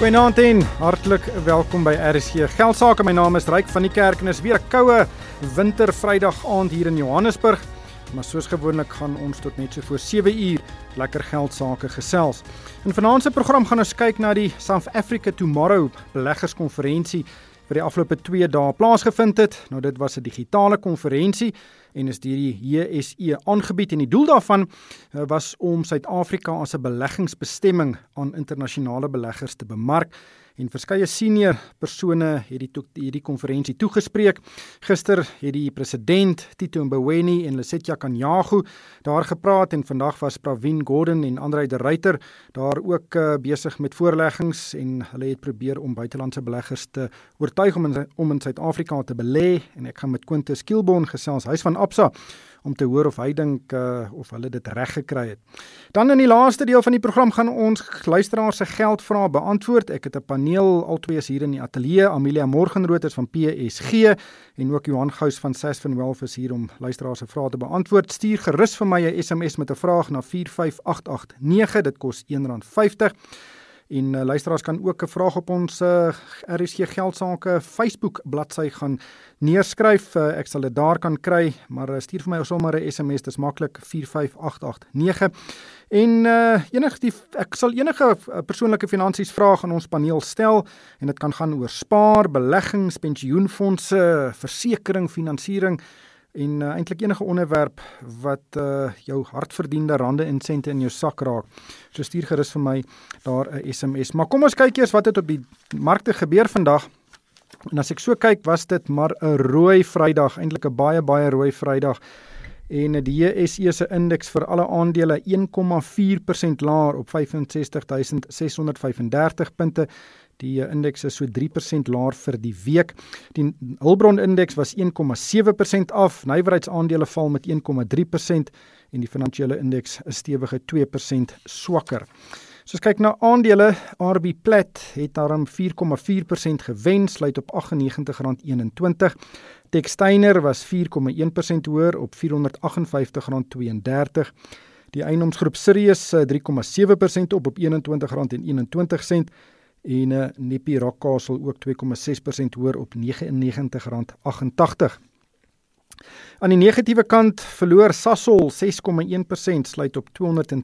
Goeienaand en hartlik welkom by RSG Geldsaake. My naam is Ryk van die Kerk en is weer 'n koue wintervrydag aand hier in Johannesburg. Maar soos gewoonlik gaan ons tot net so voor 7 uur lekker geldsaake gesels. In vanaand se program gaan ons kyk na die South Africa Tomorrow beleggerskonferensie vir die afgelope 2 dae plaasgevind het. Nou dit was 'n digitale konferensie en is deur die JSE aangebied en die doel daarvan was om Suid-Afrika as 'n beleggingsbestemming aan internasionale beleggers te bemark. En verskeie senior persone het die konferensie toegespreek. Gister het die president Tito Mboweni en Lesetja Kganyago daar gepraat en vandag was Pravin Gordhan en Andre de Ruyter daar ook besig met voorleggings en hulle het probeer om buitelandse beleggers te oortuig om in Suid-Afrika te belê en ek gaan met Quintus Kielbon gesels, hy's van Absa, om te hoor of hy dink of hulle dit reg gekry het. Dan in die laaste deel van die program gaan ons luisteraars se geldvrae beantwoord. Ek het 'n paneel, albei is hier in die ateljee. Amelia Morgenrood is van PSG en ook Johan Gous van Sasfin Wealth is hier om luisteraars se vrae te beantwoord. Stuur gerus vir my 'n SMS met 'n vraag na 45889. Dit kos R1.50. En luisteraars kan ook 'n vraag op ons RSG Geldsaake Facebook bladsy gaan neerskryf. Ek sal dit daar kan kry, maar stuur vir my sommer 'n SMS, dis maklik 45889. En ek sal enige persoonlike finansies vraag aan ons paneel stel en dit kan gaan oor spaar, beleggings, pensioenfondse, versekering, finansiering en eintlik enige onderwerp wat jou hardverdiende rande en sente in jou sak raak. So stuur gerus vir my daar 'n SMS. Maar kom ons kyk eers wat het op die markte gebeur vandag. En as ek so kyk, was dit maar 'n rooi Vrydag, eintlik 'n baie rooi Vrydag. En die JSE se indeks vir alle aandele 1,4% laer op 65.635 punte. Die indeks is so 3% laer vir die week. Die Hulbron indeks was 1,7% af, nywerheidsaandele val met 1,3% en die finansiële indeks is stewige 2% swakker. So as kyk na aandele, RB Plat het daarom 4,4% gewen, sluit op R98.21. Textainer was 4,1% hoër op R458.32. Die eiendomsgroep Sirius 3,7% op R21.21. En Nepi Rockcastle ook 2,6% hoër op R99.88. Aan die negatiewe kant verloor Sasol 6,1%, sluit op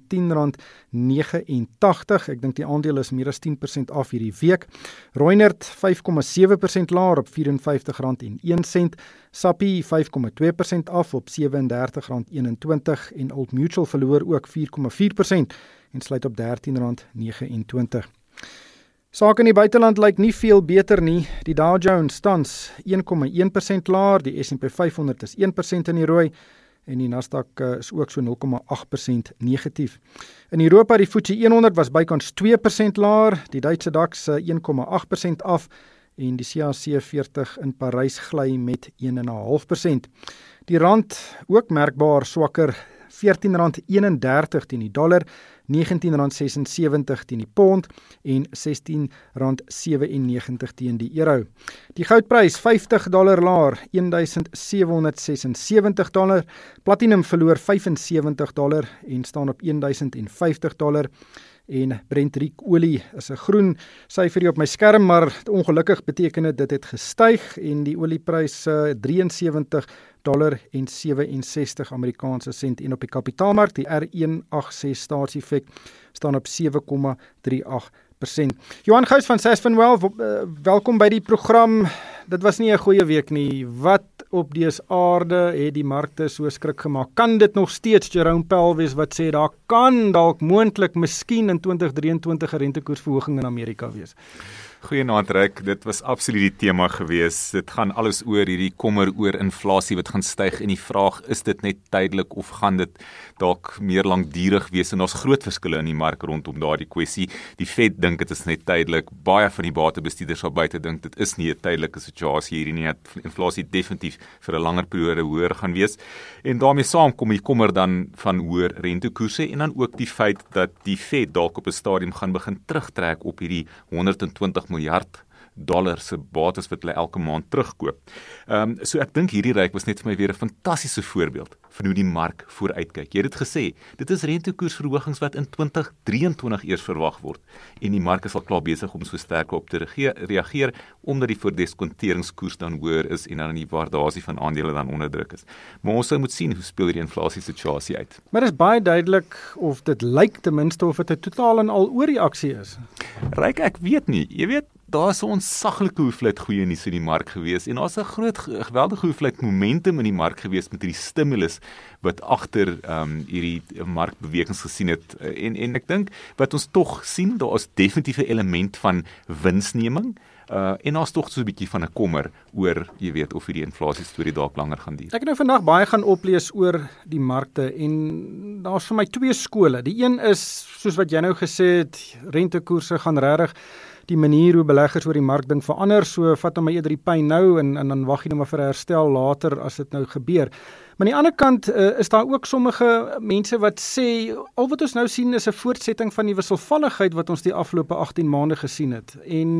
R210.89. Ek dink die aandeel is meer as 10% af hierdie week. Reunert 5,7% laer op R54.01. Sappi 5,2% af op R37.21 en Old Mutual verloor ook 4,4% en sluit op R13.29. Sake in die buiteland lyk nie veel beter nie. Die Dow Jones tans 1,1% laer, die S&P 500 is 1% in die rooi en die Nasdaq is ook so 0,8% negatief. In Europa die FTSE 100 was bykans 2% laer, die Duitse DAX 1,8% af en die CAC 40 in Parys gly met 1,5%. Die rand ook merkbaar swakker, R14.31 teen die dollar, R19.76 teen die pond en R16.97 teen die euro. Die goudprys $50 laer, $1,776. Platinum verloor $75 en staan op $1,050. En Brent olie is 'n groen syferie op my skerm, maar ongelukkig beteken dit het gestyg en die olieprys $73.67 Amerikaanse sent en op die kapitaalmark die R186 staatseffek staan op 7,38%. Johan Gous van Sasfin Wealth, welkom by die program. Dit was nie 'n goeie week nie. Wat op dese aarde het die markte so skrik gemaak? Kan dit nog steeds Jerome Powell wees wat sê daar kan dalk moontlik miskien in 2023 'n rentekoersverhoging in Amerika wees? Goeienaand Ryk, dit was absoluut die tema gewees. Dit gaan alles oor hierdie kommer oor inflasie wat gaan styg en die vraag, is dit net tydelik of gaan dit dalk meer langdurig wees? En daar's groot verskille in die mark rondom daardie kwessie. Die Fed dink dit is net tydelik. Baie van die batebestuurders daar buite dink dit is nie 'n tydelike situasie hierdie nie. Inflasie definitief vir 'n langer periode hoër gaan wees. En daarmee saam kom die kommer dan van hoër rentekoerse en dan ook die feit dat die Fed dalk op 'n stadium gaan begin terugtrek op hierdie 120 miljard dollar se bates wat hulle elke maand terugkoop. So ek dink hierdie ryk was net vir my weer 'n fantastiese voorbeeld van hoe die mark vooruitkyk. Jy het dit gesê, dit is rentekoersverhogings wat in 2023 eers verwag word en die mark is al klaar besig om so sterk op te reageer omdat die verdiskonteringskoers dan hoër is en dan die waardasie van aandele dan onder druk is. Maar ons sou moet sien hoe speel hierdie inflasie situasie uit. Maar dit is baie duidelik of dit lyk ten minste of dit 'n totaal en al oorreaksie is. Ryk, ek weet nie. Jy weet, daar is 'n ontsaglike hoeveelheid goeie nuus in die mark gewees en daar's 'n geweldige hoeveelheid momentum in die mark gewees met hierdie stimulus wat agter hierdie markbewegings gesien het. En ek dink wat ons tog sien, daar is definitief 'n element van winsneming. En daar's tog so 'n bietjie van 'n kommer oor, jy weet, of hierdie inflasie storie dalk langer gaan duur. Ek het nou vandag baie gaan oplees oor die markte en daar's vir my twee skole. Die een is, soos wat jy nou gesê het, rentekoerse gaan regtig die manier hoe beleggers oor die mark ding verander, so vat hom my eerder die pyn nou en dan wag jy nou maar vir 'n herstel later as dit nou gebeur. Maar aan die ander kant is daar ook sommige mense wat sê, al wat ons nou sien is 'n voortsetting van die wisselvalligheid wat ons die afgelope 18 maande gesien het.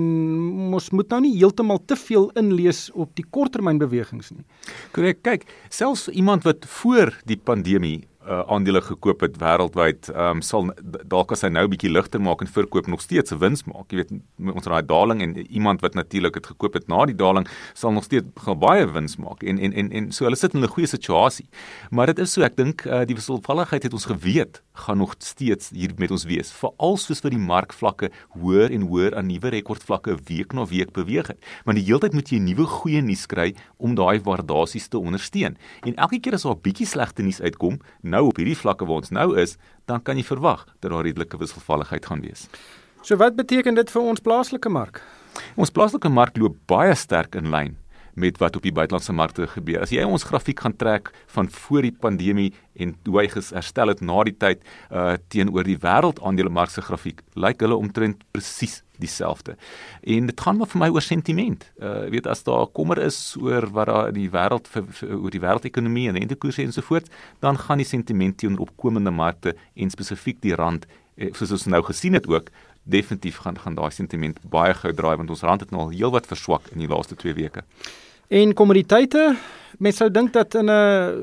En ons moet nou nie heeltemal te veel inlees op die korttermynbewegings nie. Korrek, kyk, selfs iemand wat voor die pandemie aandele gekoop het wêreldwyd, sal dalk as hy nou 'n bietjie ligter maak en verkoop nog steeds 'n wins maak. Jy weet, ons daai daling en iemand wat natuurlik het gekoop het na die daling sal nog steeds baie wins maak. En so hulle sit in 'n goeie situasie. Maar dit is so, ek dink die wisselvalligheid het ons geweet gaan nog steeds hier met ons wees. Veral soos vir die markvlakke hoër en hoër aan nuwe rekordvlakke week na week beweeg het. Want die hele tyd moet jy nuwe goeie nuus kry om daai waardasies te ondersteun. En elke keer as daar 'n bietjie slegte nuus uitkom, nou op hierdie vlakke waar ons nou is, dan kan jy verwag dat daar redelike wisselvalligheid gaan wees. So wat beteken dit vir ons plaaslike mark? Ons plaaslike mark loop baie sterk in lyn met wat op die buitelandse markte gebeur. As jy ons grafiek gaan trek van voor die pandemie en hoe hy herstel het na die tyd teenoor die wêreldaandelemark se grafiek, lyk hulle omtrent presies dieselfde. En dit gaan maar vir my oor sentiment. Weet, as daar kommer is oor wat daar in die wêreld oor die wêreldekonomie en rentekoerse en so voort, dan gaan die sentiment teenoor opkomende markte en spesifiek die rand, soos ons nou gesien het ook, definitief gaan daai sentiment baie gou draai, want ons rand het nou al heelwat verswak in die laaste 2 weke. En kommoditeite, mens sou dink dat in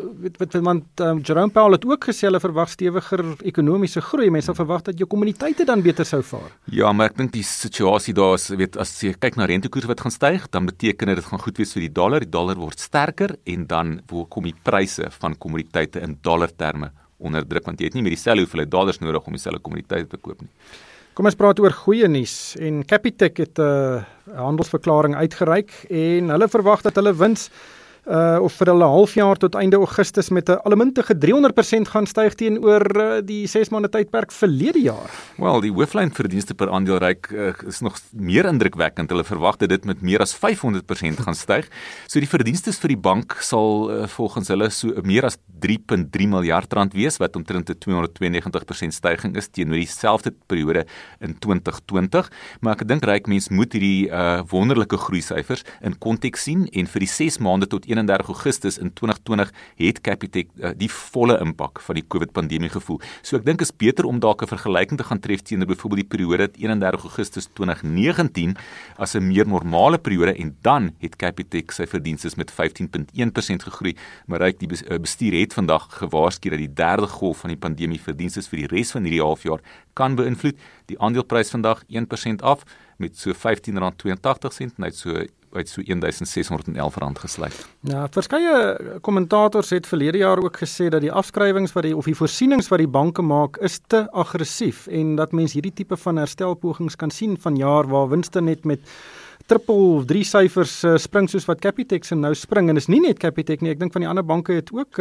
'n want Jerome Powell het ook gesê hulle verwag stewiger ekonomiese groei. Mens sou verwag dat jou kommoditeite dan beter sou vaar. Ja, maar ek dink die situasie daar is, weet, as jy kyk na rentekoerse wat gaan styg, dan beteken dit gaan goed wees vir die dollar. Die dollar word sterker en dan kom die pryse van kommoditeite in dollarterme onder druk, want jy het nie meer dieselfde hoeveelheid dollars nodig om dieselfde kommoditeite te koop nie. Kom ons praat oor goeie nuus en Capitec het 'n handelsverklaring uitgereik en hulle verwag dat hulle wins of vir hulle halfjaar tot einde Augustus met 'n almuntige 300% gaan styg teenoor die 6 maande tydperk verlede jaar. Wel, die hooflyn verdienste per aandeel ryk is nog meer indrukwekkend. Hulle verwag dat dit met meer as 500% gaan styg. So die verdienstes vir die bank sal volgens hulle so meer as 3.3 miljard rand wees, wat omtrent 'n 292% styging is teenoor dieselfde periode in 2020. Maar ek dink ryk mense moet hierdie wonderlike groeisyfers in konteks sien en vir die 6 maande tot 31 Augustus in 2020 het Capitec die volle impak van die COVID-pandemie gevoel. So ek dink is beter om dalk 'n vergelyking te gaan tref teenoor byvoorbeeld die periode 31 Augustus 2019 as 'n meer normale periode en dan het Capitec sy verdienste met 15.1% gegroei, maar ryk die bestuur het vandag gewaarsku dat die derde golf van die pandemie verdienste vir die res van hierdie halfjaar kan beïnvloed. Die aandeleprys vandag 1% af met so R15.82 en hy het so R1.611 gesluit. Ja, verskeie kommentators het verlede jaar ook gesê dat die afskrywings of die voorsienings wat die banke maak is te aggressief en dat mens hierdie tipe van herstelpogings kan sien van jaar waar winste net met triple 3 syfers spring soos wat Capitec se nou spring en is nie net Capitec nie, ek dink van die ander banke het ook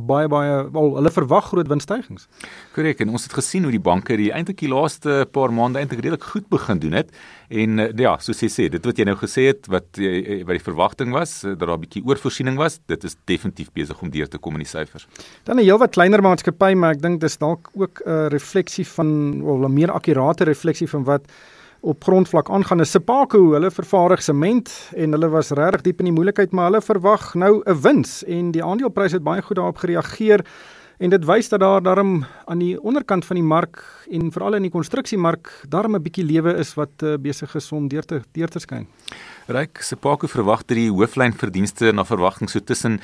hulle verwag groot winststygings. Korrek, en ons het gesien hoe die banke eintlik die laaste paar maande eintlik redelik goed begin doen het en ja, soos jy sê, dit wat jy nou gesê het wat die verwagting was, dat daar 'n bietjie oorvoorsiening was, dit is definitief besig om deur te kom in die syfers. Dan 'n heelwat kleiner maatskappy, maar ek dink dis dalk ook 'n refleksie van 'n meer akkurate refleksie van wat op grondvlak aangaan. Is Sepaco, hulle vervaardig sement en hulle was regtig diep in die moeilikheid, maar hulle verwag nou 'n wins en die aandeleprys het baie goed daarop gereageer En dit wys dat daar daarom aan die onderkant van die mark en veral in die konstruksiemark daarom 'n bietjie lewe is wat besig is om deur te skyn. Ryk Sepaku verwag dat die hooflynverdienste na verwagting so tussen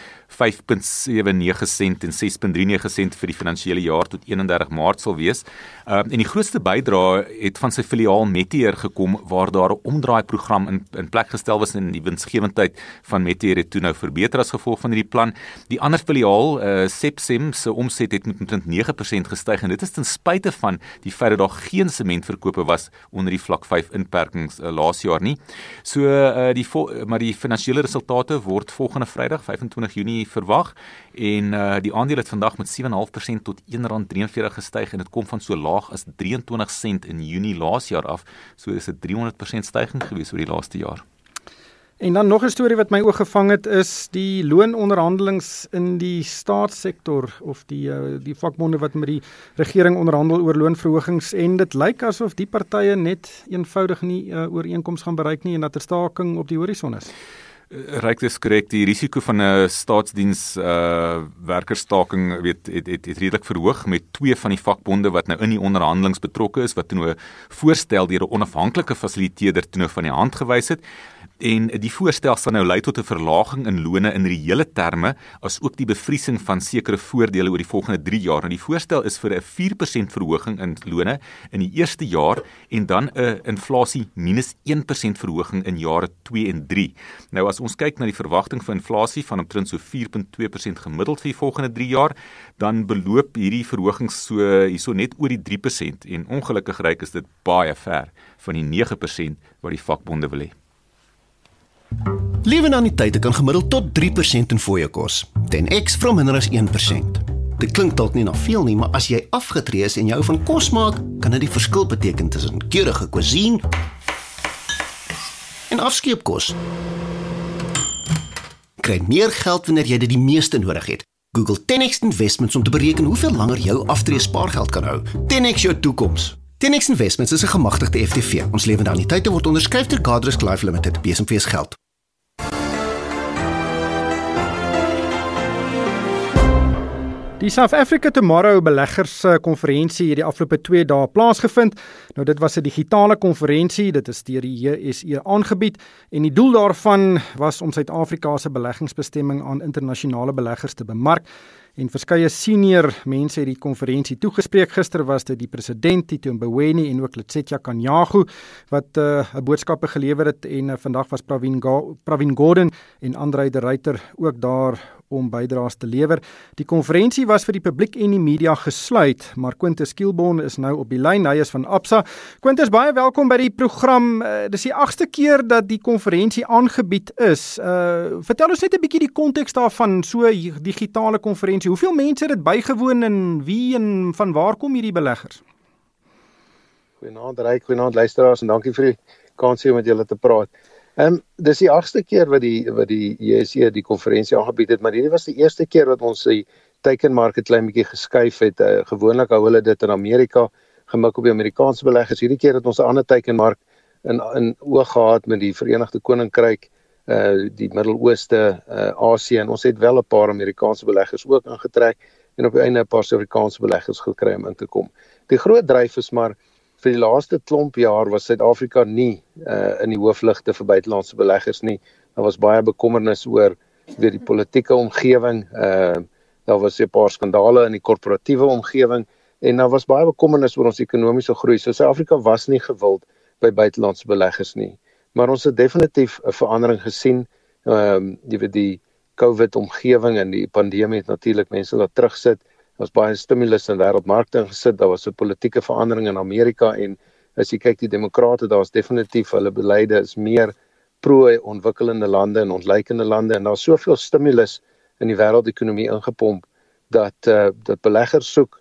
5.79 sent en 6.39 sent vir die finansiële jaar tot 31 Maart sal wees. En die grootste bydrae het van sy filiaal Metier gekom waar daar 'n omdraaiprogram in plek gestel was en die winsgewendheid van Metier het toe nou verbeter as gevolg van hierdie plan. Die ander filiaal, Sepsem se omset het met omtrent 9% gestyg en dit is ten spyte van die feit dat daar geen sementverkope was onder die vlak 5 inperkings laas jaar nie. So maar die finansiële resultate word volgende Vrydag 25 Junie verwag en die aandeel het vandag met 7,5% tot R1.43 gestyg en dit kom van so laag as 23 sent in Junie laas jaar af. So is dit 300% styging gewees oor die laaste jaar. En dan nog 'n storie wat my oog gevang het is die loononderhandelings in die staatssektor of die vakbonde wat met die regering onderhandel oor loonverhogings en dit lyk asof die partye net eenvoudig nie ooreenkoms gaan bereik nie en dat 'n staking op die horison is. Ryk is korrek, die risiko van 'n staatsdiens werkerstaking het redelik verhoog met twee van die vakbonde wat nou in die onderhandelings betrokke is wat toe nou 'n voorstel deur 'n onafhanklike fasiliteerder toe nou van die hand gewys het. En die voorstel sal nou lei tot 'n verlaging in lone in reële terme, as ook die bevriesing van sekere voordele oor die volgende 3 jaar. En die voorstel is vir 'n 4% verhoging in lone in die eerste jaar en dan 'n inflasie minus 1% verhoging in jare 2 en 3. Nou as ons kyk na die verwagting van inflasie van omtrent so 4.2% gemiddeld vir die volgende 3 jaar, dan beloop hierdie verhoging so net oor die 3% en ongelukkig ryk is dit baie ver van die 9% wat die vakbonde wil hê. Lewenanniteite kan gemiddeld tot 3% in fooie kos. 10x vra minder as 1%. Dit klink dalk nie na veel nie, maar as jy afgetree is en jy hou van kos maak, kan dit die verskil beteken tussen keurige cuisine en afskeepkos. Kry meer geld wanneer jy dit die meeste nodig het. Google 10x Investments om te bereken hoeveel langer jou aftree spaargeld kan hou. 10x jou toekoms. 10x Investments is 'n gemagtigde FTV. Ons lewende anniteite word onderskryf deur Guardrisk Life Limited, BSMV's geld. Die South Africa Tomorrow beleggerskonferensie het die afgelope 2 dae plaasgevind. Nou dit was 'n digitale konferensie, dit is deur die JSE aangebied en die doel daarvan was om Suid-Afrika se beleggingsbestemming aan internasionale beleggers te bemark. En verskeie senior mense het die konferensie toegespreek. Gister was dit die president, Tito Mboweni en ook Letsetja Kanyago wat 'n boodskappe gelewer het en vandag was Pravin Gordhan en Andre de Ruyter ook daar om bydraes te lewer. Die konferensie was vir die publiek en die media gesluit, maar Quintus Kielbon is nou op die lyn. Hy is van Absa. Quintus, baie welkom by die program. Dis die 8ste keer dat die konferensie aangebied is. Vertel ons net 'n bietjie die konteks daarvan, so digitale konferensie. Hoeveel mense het dit bygewoon en wie en van waar kom hierdie beleggers? Goeienaand Ryk, goeienaand luisteraars en dankie vir die kans om met julle te praat. Dis die 8ste keer wat die JSE die konferensie aangebied het, maar hierdie was die eerste keer wat ons die teikenmark 'n klein bietjie geskuif het. Gewoonlik hou hulle dit in Amerika, gemik op die Amerikaanse beleggers. Hierdie keer het ons 'n ander teikenmark in oog gehad met die Verenigde Koninkryk, die Midde-Ooste, Asië en ons het wel 'n paar Amerikaanse beleggers ook ingetrek en op die einde 'n paar Suid-Afrikaanse beleggers gekry om in te kom. Die groot dryf is maar vir die laaste klomp jaar was Suid-Afrika nie in die hoofligte vir buitelandse beleggers nie. Daar was baie bekommernis oor die politieke omgewing. Daar was 'n paar skandale in die korporatiewe omgewing en daar was baie bekommernis oor ons ekonomiese groei. So Suid-Afrika was nie gewild by buitelandse beleggers nie. Maar ons het definitief 'n verandering gesien. Die COVID-omgewing en die pandemie het natuurlik mense laat terugsit. Daar was baie stimulus in wêreldmarkte ingesit. Daar was 'n politieke verandering in Amerika en as jy kyk die demokrate, daar is definitief hulle beleide is meer pro-ontwikkelende lande en ontleikende lande en daar's soveel stimulus in die wêreldekonomie ingepomp dat beleggers soek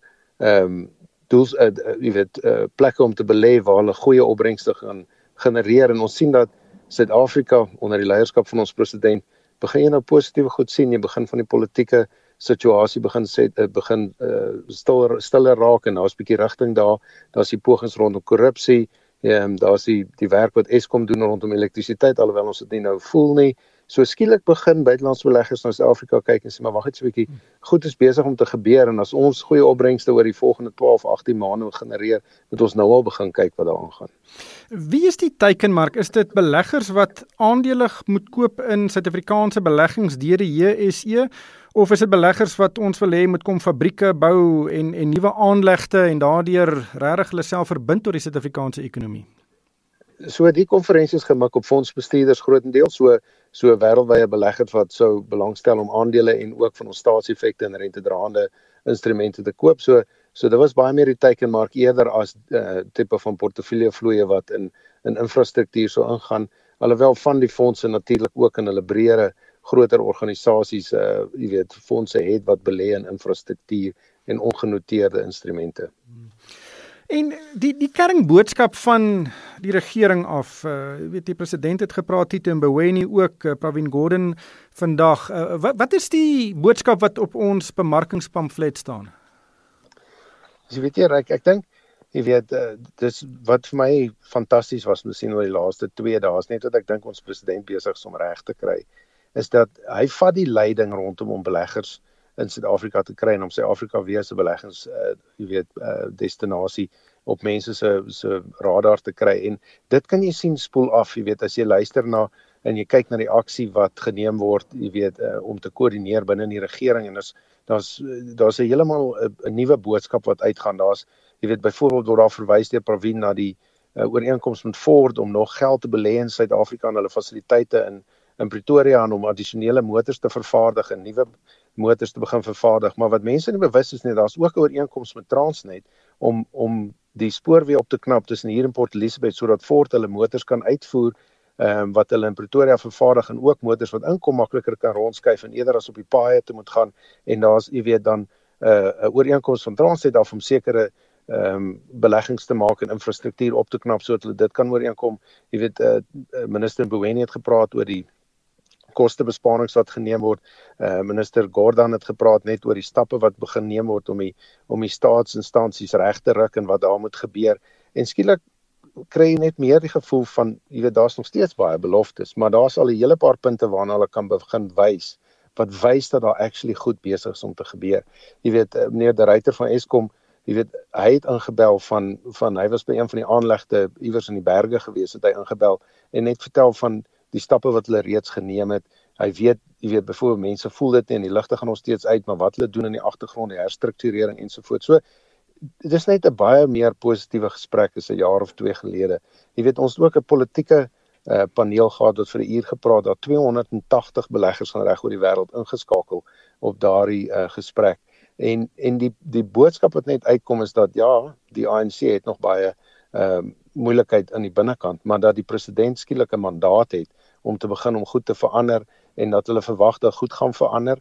plekke om te belê waar hulle goeie opbrengste gaan genereer en ons sien dat Suid-Afrika onder die leierskap van ons president begin jy nou positiewe goed sien. Jy begin van die politieke situasie begin stiller raak en daar's 'n bietjie rigting daar. Daar's die pogings rondom korrupsie. Daar's die werk wat Eskom doen rondom elektrisiteit, alhoewel ons dit nie nou voel nie. So skielik begin buitelandse beleggers na Suid-Afrika kyk en sê, maar wag net so 'n bietjie, goed is besig om te gebeur en as ons goeie opbrengste oor die volgende 12, 18 maande genereer, moet ons nou al begin kyk wat daar aangaan. Wie is die teikenmark? Is dit beleggers wat aandele moet koop in Suid-Afrikaanse beleggings deur die JSE? Of is dit beleggers wat ons wil hê moet kom fabrieke bou en nuwe aanlegte en daardeur regtig hulle self verbind tot die Suid-Afrikaanse ekonomie? So die konferensies gemik op fondsbestuurders grootendeels, so wêreldwye beleggers wat sou belangstel om aandele en ook van ons staatseffekte en rentedraende instrumente te koop. So dit was baie meer die teikenmark eerder as tipe van portefeuillevloeie wat in infrastruktuur sou ingaan, alhoewel van die fondse natuurlik ook in hulle breëre groter organisasies, fondse het wat belê in infrastruktuur en ongenoteerde instrumente. En die kernboodskap van die regering af, die president het gepraat, Tito Mboweni ook, Pravin Gordhan vandag. Wat is die boodskap wat op ons bemarkingspamflet staan? Jy weet jy, Ryk, ek dink, dis wat vir my fantasties was, miskien oor die laaste 2 dae, is net wat ek dink ons president besig is om reg te kry, is dat hy vat die leiding rondom om beleggers in Suid-Afrika te kry en om Suid-Afrika weer se beleggings destinasie op mense se radar te kry. En dit kan jy sien spoel af, as jy luister na en jy kyk na die aksie wat geneem word, om te koördineer binne die regering en daar's 'n heeltemal 'n nuwe boodskap wat uitgaan. Daar's byvoorbeeld word daar verwys deur Pravin na die ooreenkoms met Ford om nog geld te belê in Suid-Afrika en hulle fasiliteite in Pretoria en om addisionele motors te vervaardig en nuwe motors te begin vervaardig, maar wat mense nie bewus is nie, daar's ook 'n ooreenkoms met Transnet om die spoorweë op te knap tussen hier en Port Elizabeth sodat Ford hulle motors kan uitvoer wat hulle in Pretoria vervaardig en ook motors wat inkom makliker kan rondskuif en eerder as op die paaie te moet gaan en daar's dan 'n ooreenkoms van Transnet af om sekere beleggings te maak en infrastruktuur op te knap sodat hulle dit kan ooreenkom. Minister Mboweni het gepraat oor die kostebesparings wat geneem word. Minister Gordhan het gepraat net oor die stappe wat begin neem word om die staatsinstansies reg te ruk en wat daar moet gebeur. En skielik kry jy net meer die gevoel van, daar's nog steeds baie beloftes, maar daar's al 'n hele paar punte waarna hulle kan begin wys, wat wys dat daar actually goed besig is om te gebeur. Meneer De Ruyter van Eskom, hy het ingebel hy was by een van die aanlegte iewers in die berge gewees, het hy ingebel en net vertel van die stappe wat hulle reeds geneem het. Hy weet byvoorbeeld mense voel dit nie en die ligte gaan nog steeds uit, maar wat hulle doen in die agtergrond, die herstrukturering ensovoorts. So dit is net 'n baie meer positiewe gesprek as 'n jaar of 2 gelede. Ons het ook 'n politieke paneel gehad wat vir 'n uur gepraat, daar 280 beleggers van reg oor die wêreld ingeskakel op daardie gesprek. En die boodskap wat net uitkom is dat die ANC het nog baie moeilikheid in die binnekant, maar dat die president skielik 'n mandaat het om te begin om goed te verander en dat hulle verwag dat goed gaan verander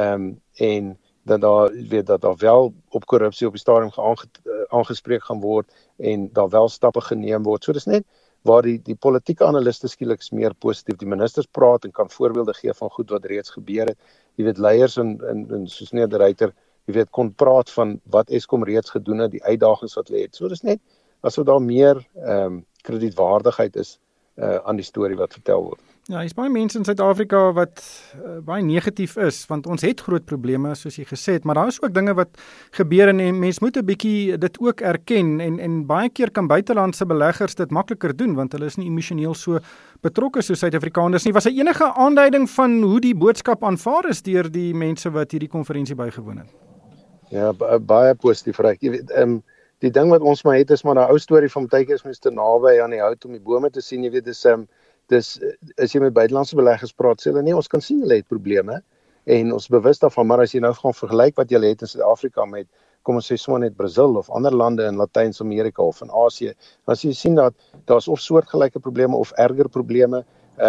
en dat daar wel op korrupsie op die stadium aangespreek gaan word en daar wel stappe geneem word. So dis net waar die politieke analiste skielik is meer positief. Die ministers praat en kan voorbeelde gee van goed wat reeds gebeur het. Leiers en soos meneer De Ruyter, kon praat van wat Eskom reeds gedoen het, die uitdagings wat hulle het. So dis net asof daar meer kredietwaardigheid is aan die storie wat vertel word. Ja, is baie mense in Suid-Afrika wat baie negatief is, want ons het groot probleme, soos jy gesê het, maar daar is ook dinge wat gebeur en mens moet 'n bietjie dit ook erken en baie keer kan buitelandse beleggers dit makliker doen, want hulle is nie emosioneel so betrokke soos Suid-Afrikaners nie. Was daar enige aanduiding van hoe die boodskap aanvaar is deur die mense wat hierdie konferensie bygewoon het? Ja, baie positief, Ryk. Die ding wat ons maar het is maar 'n ou storie van partykeer is mens te naby aan die hout om die bome te sien, dis as jy met buitelandse beleggers praat, sê hulle nee, ons kan sien hulle het probleme en ons bewus daarvan, maar as jy nou gaan vergelyk wat julle het in Suid-Afrika met, kom ons sê sommer net Brazil of ander lande in Latyn-Amerika of in Asië, dan jy sien dat daar's of soortgelyke probleme of erger probleme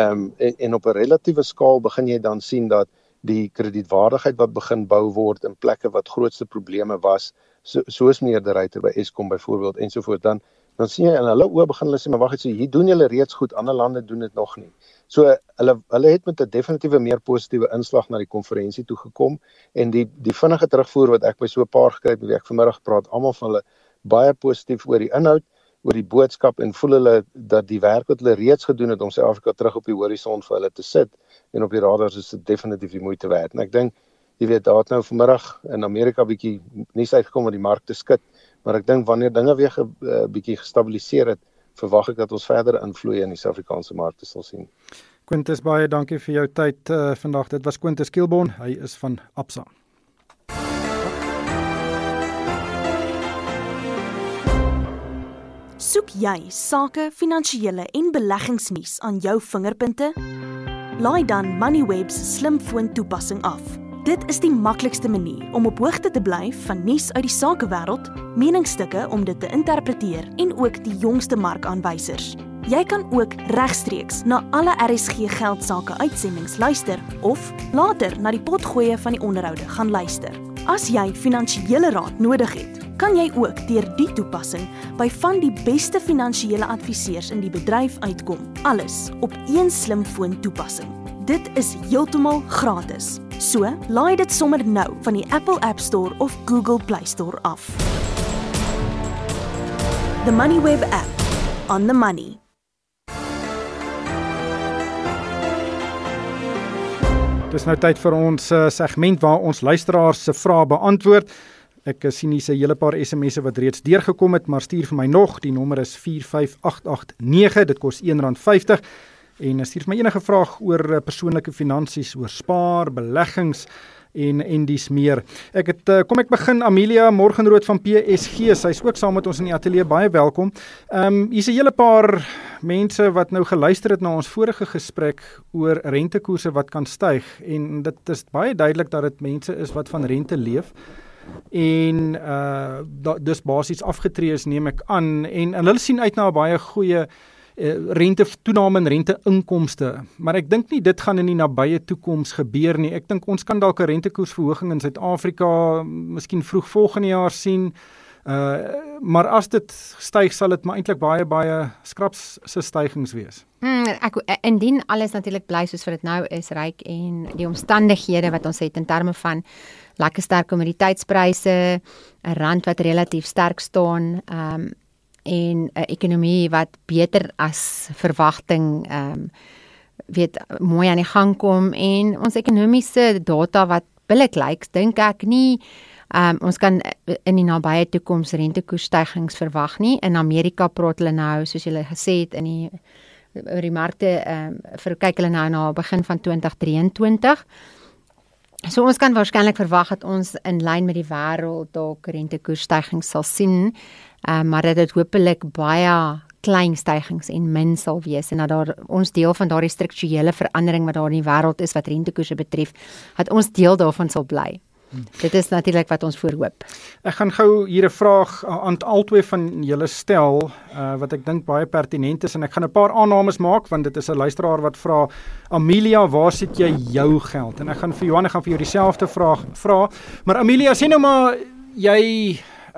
en op 'n relatiewe skaal begin jy dan sien dat die kredietwaardigheid wat begin bou word in plekke wat grootste probleme was, soos meneer De Ruyter by Eskom byvoorbeeld ensovoort, dan sien jy in hulle oë begin hulle sê, maar wag net, so hier doen julle reeds goed, ander lande doen dit nog nie. So hulle het met 'n definitiewe meer positiewe inslag na die konferensie toe gekom en die vinnige terugvoer wat ek by so 'n paar gekry het, wie ek vanmiddag praat, almal van hulle baie positief oor die inhoud oor die boodskap en voel hulle dat die werk wat hulle reeds gedoen het om Suid-Afrika terug op die horison vir hulle te sit en op die radars is dit definitief die moeite werd. En ek dink, jy weet, daar het nou vanmiddag in Amerika bietjie nuus uitgekom wat die markte skud, maar ek dink wanneer dinge weer bietjie gestabiliseer het, verwag ek dat ons verder invloei in die Suid-Afrikaanse markte sal sien. Quintus, baie dankie vir jou tyd vandag. Dit was Quintus Kielborn, hy is van Absa. Soek jy sake, finansiële en beleggingsnuus aan jou vingerpunte? Laai dan Moneyweb's slimfoon toepassing af. Dit is die maklikste manier om op hoogte te bly van nuus uit die sakewêreld, meningsstukke om dit te interpreteer en ook die jongste markaanwysers. Jy kan ook regstreeks na alle RSG geldsaake uitsendings luister of later na die potgoeie van die onderhoude gaan luister. As jy finansiële raad nodig het, kan jy ook deur die toepassing by van die beste finansiële adviseurs in die bedryf uitkom. Alles op een slimfoon toepassing. Dit is heeltemal gratis. So, laai dit sommer nou van die Apple App Store of Google Play Store af. The Moneyweb app. On the money. Dis nou tyd vir ons segment waar ons luisteraars se vrae beantwoord. Ek sien hier's 'n hele paar SMS'e wat reeds deurgekom het, maar stuur vir my nog. Die nommer is 45889. Dit kos R1.50. En stuur vir my enige vraag oor persoonlike finansies, oor spaar, beleggings en dies meer. Kom ek begin, Amelia Morgenrood van PSG, sy is ook saam met ons in die ateljee, baie welkom. Hier's 'n hele paar mense wat nou geluister het na ons vorige gesprek oor rentekoerse wat kan styg, en dit is baie duidelik dat dit mense is wat van rente leef, en dus basies afgetree is, neem ek aan, en hulle sien uit na 'n baie goeie rente toename en renteinkomste, maar ek dink nie dit gaan in die nabye toekoms gebeur nie. Ek dink ons kan dalk 'n rentekoersverhoging in Suid-Afrika miskien vroeg volgende jaar sien, maar as dit styg sal dit maar eintlik baie skraps se stygings wees. Indien alles natuurlik bly soos wat dit nou is, Ryk, en die omstandighede wat ons het in terme van lekker sterk kommoditeitspryse, 'n rand wat relatief sterk staan, en 'n ekonomie wat beter as verwagting mooi aan die gang kom, en ons ekonomiese data wat billik lyk, dink ek nie ons kan in die nabye toekoms rentekoersstygings verwag nie. In Amerika praat hulle nou, soos julle gesê het, oor die markte kyk hulle nou na begin van 2023. So ons kan waarskynlik verwag dat ons in lyn met die wêreld dalk rentekoersstygings sal sien, maar dat dit hopelik baie klein stygings en min sal wees, en dat daar ons deel van daardie strukturele verandering wat daar in die wêreld is wat rentekoerse betref, dat ons deel daarvan sal bly. Dit is natuurlik wat ons voorhoop. Ek gaan gou hier 'n vraag aan albei van julle stel, wat ek dink baie pertinent is, en ek gaan 'n paar aannames maak, want dit is 'n luisteraar wat vra, Amelia, waar sit jy jou geld? En ek gaan vir Johan, ek gaan vir jou dieselfde vraag vra, maar Amelia, sê nou maar, jy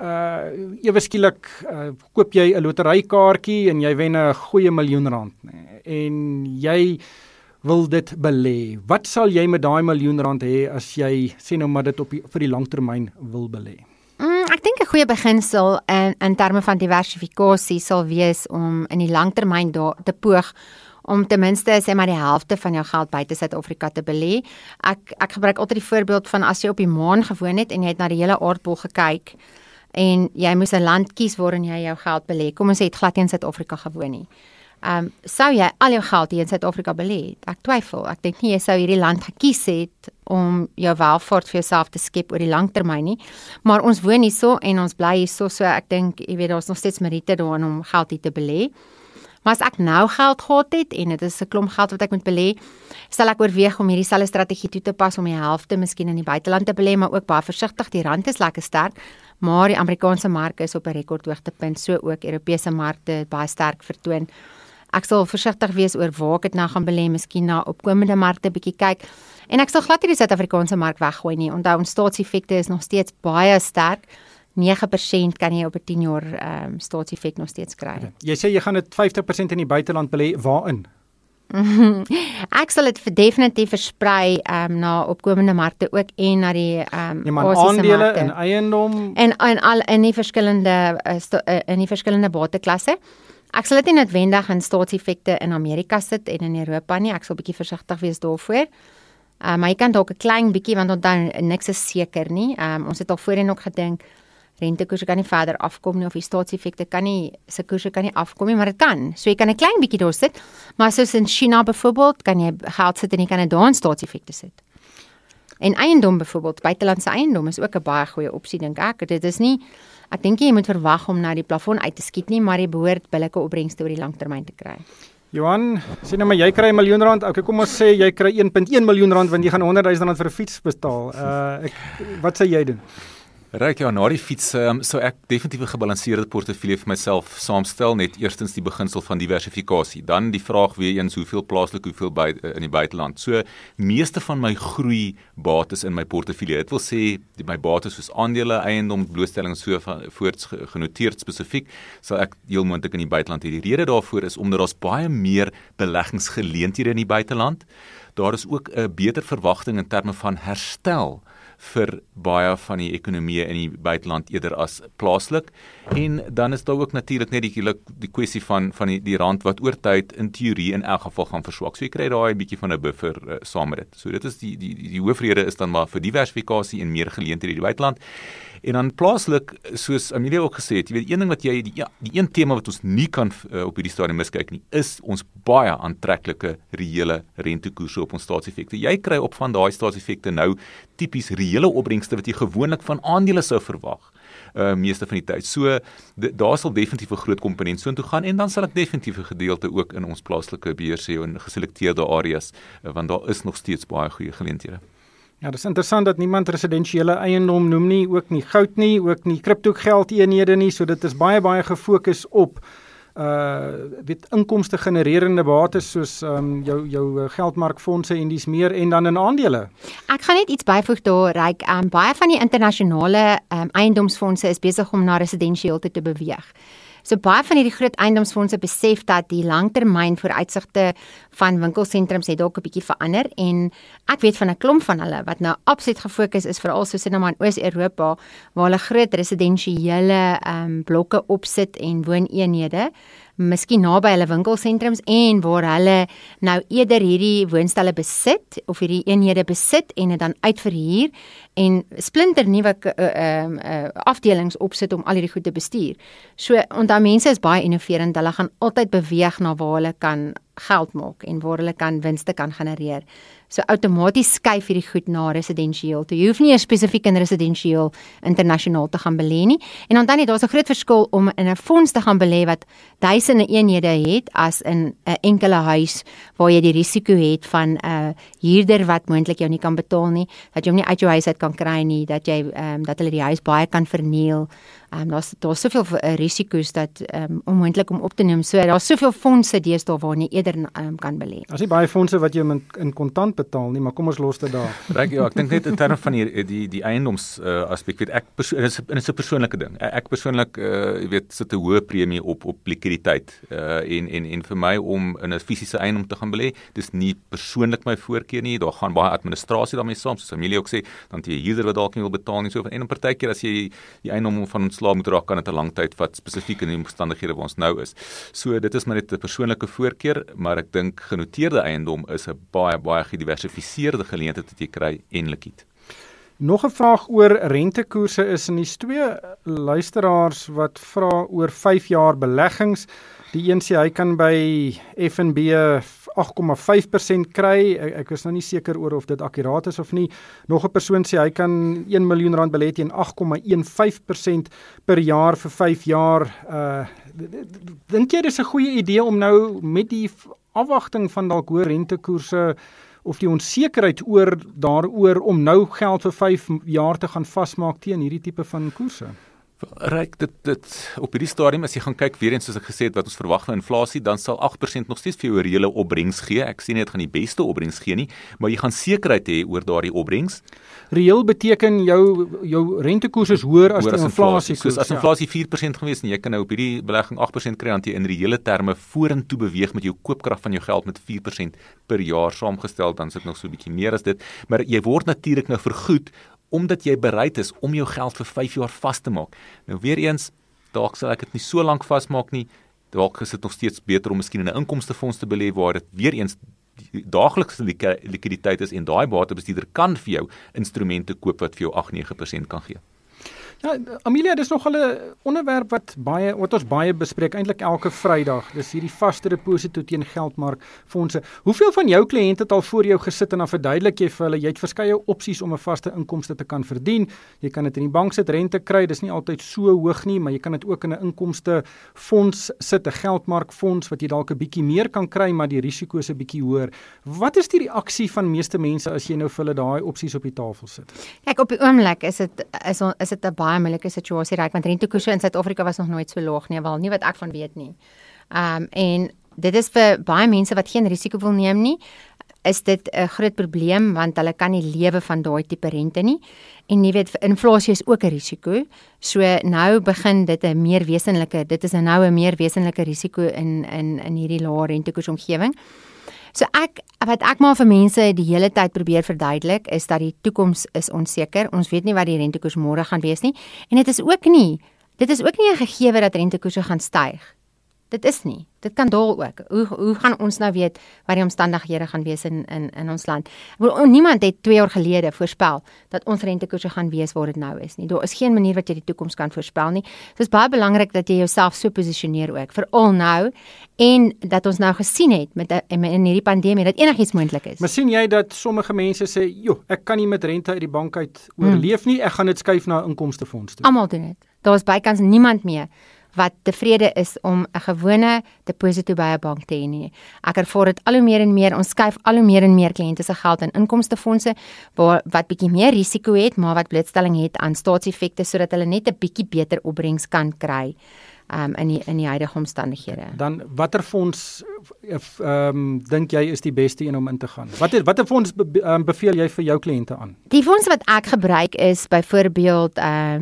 ewe skielik koop jy 'n loterykaartjie en jy wen 'n goeie R1 miljoen, en jy wil dit belê. Wat sal jy met daai R1 miljoen hê as jy sê nou maar dit vir die langtermyn wil belê? Ek dink 'n goeie beginsel in terme van diversifikasie sal wees om in die langtermyn te poog om ten minste sê maar die helfte van jou geld buite Suid-Afrika te belê. Ek gebruik altyd die voorbeeld van as jy op die maan gewoon het en jy het na die hele aardbol gekyk en jy moes 'n land kies waarin jy jou geld belê. Kom ons sê jy het glad nie in Suid-Afrika gewoon nie. Sou jy al jou geld hier in Suid-Afrika belê? Ek twyfel. Ek dink nie jy sou hierdie land gekies het om jou welvaart vir jouself te skep oor die langtermyn nie. Maar ons woon hierso en ons bly hierso, so ek dink, jy weet, daar's nog steeds meriete daarin om geld hier te belê. Maar as ek nou geld gehad het en dit is 'n klomp geld wat ek moet belê, sal ek oorweeg om hierdie selfde strategie toe te pas om die helfte miskien in die buiteland te belê, maar ook baie versigtig. Die rand is lekker sterk, maar die Amerikaanse mark is op 'n rekordhoogtepunt, so ook Europese markte baie sterk vertoon. Ek sal versigtig wees oor waar ek dit nou gaan belê, miskien na opkomende markte bietjie kyk. En ek sal glad nie die Suid-Afrikaanse mark weggooi nie. Onthou, ons staatseffekte is nog steeds baie sterk. 9% kan jy op 'n 10 jaar staatseffek nog steeds kry. Okay. Jy sê jy gaan dit 50% in die buiteland belê, waarin? Ek sal dit definitief versprei na opkomende markte ook en na die aandele en eiendom en al in die verskillende bateklasse. Ek sal dit nie noodwendig in staatseffekte in Amerika sit en in Europa nie. Ek sal bietjie versigtig wees daarvoor. Maar jy kan dalk 'n klein bietjie, want onthou niks is seker nie. Ons het al voorheen ook gedink rentekoerse kan nie verder afkom nie of die staatseffekte se koerse kan nie afkom nie, maar dit kan. So jy kan 'n klein bietjie daar sit, maar soos in China byvoorbeeld, kan jy geld sit en jy kan daar in staatseffekte sit. En eiendom byvoorbeeld, buitelandse eiendom is ook 'n baie goeie opsie dink ek. Dit is nie ek dink jy moet verwag om na die plafon uit te skiet nie, maar jy behoort billike opbrengste oor die langtermyn te kry. Johan, sê nou maar jy kry R1 miljoen. Okay, kom ons sê jy kry R1.1 miljoen want jy gaan R100,000 vir 'n fiets betaal. Wat sê jy doen? Ryk, ja, na die fiets sou ek definitief 'n gebalanseerde portefeulje vir myself saamstel, net eerstens die beginsel van diversifikasie, dan die vraag weer eens hoeveel plaaslik, hoeveel in die buiteland. So, meeste van my groeibates in my portefeulje, dit wil sê, my bates soos aandele, eiendom, blootstelling en so voorts genoteerd spesifiek, sal ek heel moontlik in die buiteland hê. Die rede daarvoor is omdat daar's baie meer beleggingsgeleenthede in die buiteland. Daar is ook 'n beter verwagting in terme van herstel vir baie van die ekonomieë in die buiteland eerder as plaaslik. En dan is daar ook natuurlik net die kwessie van die rand wat oor tyd in teorie in elk geval gaan verswak. So jy kry daai 'n bietjie van 'n buffer saam met dit. So dit is die hoofrede is dan maar vir diversifikasie en meer geleenthede in die buiteland. En dan plaaslik, soos Amelia ook gesê het, jy weet, een ding wat die een tema wat ons nie kan op hierdie stadium miskyk nie, is ons baie aantreklike reële rentekoerse op ons staatseffekte. Jy kry op van daai staatseffekte nou tipies reële opbrengste wat jy gewoonlik van aandele sou verwag. Meeste van die tyd. So, daar sal definitief 'n groot komponent so intoe gaan en dan sal ek definitief 'n gedeelte ook in ons plaaslike beurse en geselekteerde areas, want daar is nog steeds baie goeie geleenthede. Ja, dis interessant dat niemand residensiële eiendom noem nie, ook nie goud nie, ook nie kriptogeldeenhede nie, so dit is baie gefokus op inkomste genererende bates soos jou geldmarkfondse en dis meer en dan in aandele. Ek gaan net iets byvoeg daar, Ryk. Baie van die internasionale eiendomsfondse is besig om na residensieel te beweeg. So baie van hierdie groot eiendomsfondse besef dat die langtermyn vooruitsigte van winkelsentrums het dalk 'n bietjie verander en ek weet van 'n klomp van hulle wat nou absoluut gefokus is veral soos in Oos-Europa waar hulle groot residensiële blokke opsit en wooneenhede, miskien naby hulle winkelsentrums en waar hulle nou eerder hierdie woonstelle besit of hierdie eenhede besit en dit dan uitverhuur en splinternuwe afdelings opsit om al hierdie goed te bestuur. So onthou mense is baie innoverend, hulle gaan altyd beweeg na waar hulle kan geld maak en waar hulle kan winste kan genereer. So outomaties skuif hierdie goed na residensieel toe. Jy hoef nie spesifiek in residensieel internasionaal te gaan belê nie. En dan daar's 'n groot verskil om in 'n fonds te gaan belê wat duisende eenhede het as in 'n enkele huis waar jy die risiko het van 'n huurder wat moontlik jou nie kan betaal nie, dat jy hom nie uit jou huis uit kan kry nie, dat jy dat hulle die huis baie kan verniel. Daar's soveel risiko's dat onmoontlik om op te neem. So daar's soveel fondse deesdae waar jy eerder kan belê. Daar's nie baie fondse wat jy in kontant betaal nie, maar kom ons los dit daar. Ja, ek dink net in terme van die eiendoms aspek, weet ek is 'n persoonlike ding. Ek persoonlik sit 'n hoë premie op likwiditeit en vir my om in 'n fisiese eiendom te gaan belê, dis nie persoonlik my voorkeur nie. Daar gaan baie administrasie daarmee saam, soos Amelia ook sê, dan jy huurder wat dalk nie wil betaal nie so en op partykeer as jy die eiendom van ontslae moet raak, kan dit 'n lang tyd vat spesifiek in die omstandighede waar ons nou is. So dit is maar net 'n persoonlike voorkeur, maar ek dink genoteerde eiendom is 'n baie gediversifiseerde geleentheid wat jy kry en likwid. Nog 'n vraag oor rentekoerse is in die twee luisteraars wat vra oor 5 jaar beleggings. Die een sê hy kan by FNB 8,5% kry. Ek is nou nie seker oor of dit akkuraat is of nie. Nog 'n persoon sê hy kan R1 miljoen belê teen 8,15% per jaar vir 5 jaar. Dink jy dis 'n goeie idee om nou met die afwagting van dalk hoë rentekoerse of die onsekerheid daaroor om nou geld vir 5 jaar te gaan vasmaak teen hierdie tipe van koerse? Ryk, dit op hierdie stadium, as jy gaan kyk weer eens soos ek gesê het, wat ons verwag van inflasie, dan sal 8% nog steeds vir jou 'n reële opbrengs gee. Ek sê nie dit gaan die beste opbrengs gee nie, maar jy gaan sekerheid hê oor daardie opbrengs. Reëel beteken jou rentekoers is hoër as die inflasie. Soos as inflasie 4% gewees en jy kan nou op hierdie belegging 8% kry, dan jy in reële terme vorentoe beweeg met jou koopkrag van jou geld met 4% per jaar saamgestel, dan is dit nog so 'n bietjie meer as dit, maar jy word natuurlik nou vergoed omdat jy bereid is om jou geld vir 5 jaar vas te maak. Nou weer eens, dalk sal ek dit nie so lank vasmaak nie, dalk is dit nog steeds beter om miskien in 'n inkomstefonds te belê waar dit weer eens daaglikse likwiditeit is en daai batebestuurder kan vir jou instrumente koop wat vir jou 8-9% kan gee. Ja, Amelia, dis nog 'n onderwerp wat ons baie bespreek eintlik elke Vrydag. Dis hierdie vaste deposito teen geldmarkfondse. Hoeveel van jou kliënte het al voor jou gesit en dan verduidelik jy vir hulle jy het verskeie opsies om 'n vaste inkomste te kan verdien. Jy kan dit in die bank sit, rente kry, dis nie altyd so hoog nie, maar jy kan dit ook in 'n inkomstefonds sit, 'n geldmarkfonds wat jy dalk 'n bietjie meer kan kry, maar die risiko is 'n bietjie hoër. Wat is die reaksie van meeste mense as jy nou vir hulle daai opsies op die tafel sit? Kyk, op die oomblik is dit 'n baie moeilike situasie, Ryk, want rentekoerse in Suid-Afrika was nog nooit so laag nie, wel nie wat ek van weet nie. En dit is vir baie mense wat geen risiko wil neem nie, is dit 'n groot probleem want hulle kan nie lewe van daai tipe rente nie. En jy weet, inflasie is ook 'n risiko. So nou begin dit 'n meer wesenlike risiko in hierdie lae rentekoersomgewing. So wat ek maar vir mense die hele tyd probeer verduidelik is dat die toekoms is onseker. Ons weet nie wat die rentekoers môre gaan wees nie. En dit is ook nie 'n gegewe dat rentekoerse gaan styg. Dit is nie. Dit kan daal ook. Hoe gaan ons nou weet wat die omstandighede gaan wees in ons land? Niemand het 2 jaar gelede voorspel dat ons rentekoerse gaan wees waar dit nou is nie. Daar is geen manier wat jy die toekoms kan voorspel nie. So is baie belangrik dat jy jouself so posisioneer ook, veral nou, en dat ons nou gesien het in hierdie pandemie dat enigiets moontlik is. Maar sien jy dat sommige mense sê, ek kan nie met rente uit die bank uit oorleef nie, ek gaan dit skuif na 'n inkomstefonds toe. Almal doen dit. Daar is bykans niemand meer wat tevrede is om 'n gewone deposito by 'n bank te hê nie. Ek ervaar dit al hoe meer en meer, ons skuif al hoe meer en meer kliënte se geld in inkomstefondse wat bietjie meer risiko het, maar wat blootstelling het aan staatseffekte sodat hulle net 'n bietjie beter opbrengs kan kry in die huidige omstandighede. Dan watter fonds dink jy is die beste een om in te gaan? Watter fonds beveel jy vir jou kliënte aan? Die fonds wat ek gebruik is byvoorbeeld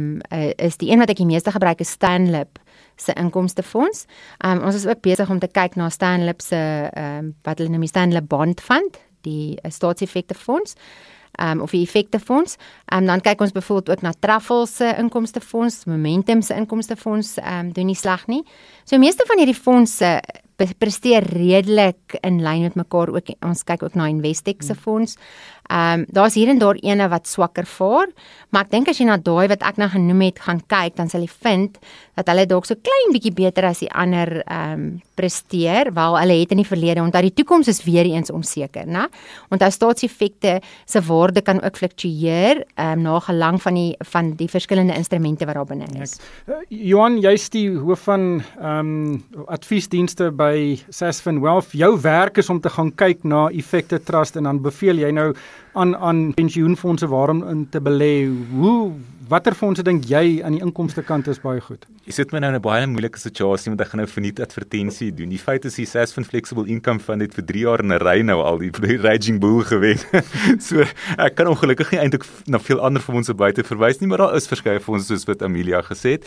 is die een wat ek die meeste gebruik is Stanlib se inkomstefonds. Ons is ook besig om te kyk na Stanlib se wat hulle noem die Stanlib Bond Fund, die staatseffekte fonds. Of die effektefonds. Dan kyk ons byvoorbeeld ook na Truffle se inkomstefonds, Momentum se inkomstefonds, doen nie sleg nie. So meeste van hierdie fondse presteer redelik in lyn met mekaar ook. Ons kyk ook na Investec se fonds. Daar's hier en daar ene wat swakker vaar, maar ek dink as jy na daai wat ek nou genoem het gaan kyk, dan sal jy vind dat hulle dalk so klein bietjie beter as die ander presteer, wel hulle het in die verlede, onthou die toekoms is weer eens onseker, né? Onthou staatseffekte se waarde kan ook fluktueer na gelang van die verskillende instrumente wat daar binne is. Johan, jy's die hoof van adviesdienste by Sasfin Wealth. Jou werk is om te gaan kyk na effekte trust en dan beveel jy nou aan pensioenfondse waarom in te belê. Watter fondse dink jy aan die inkomste kant is baie goed? Jy sit my nou in 'n baie moeilike situasie want ek gaan nou verniet advertensie doen. Die feit is die Sasfin Flexible Income Fund het vir 3 jaar in 'n ry nou al die Raging Bull gewen. So ek kan ongelukkig nie eintlik na veel ander fondse buite verwys nie, maar daar is verskeie fondse soos wat Amelia gesê het.